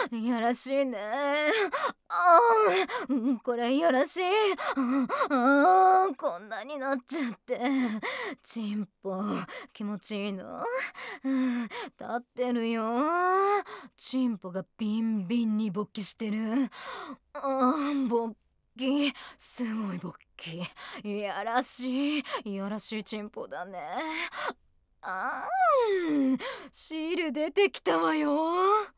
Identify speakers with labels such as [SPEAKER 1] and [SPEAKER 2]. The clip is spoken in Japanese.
[SPEAKER 1] いやらしいね。あこれいやらしい。こんなになっちゃって。チンポ気持ちいいの？立ってるよ。チンポがビンビンに勃起してる。勃起、すごい勃起。いやらしい、いやらしいチンポだね。あシール出てきたわよ。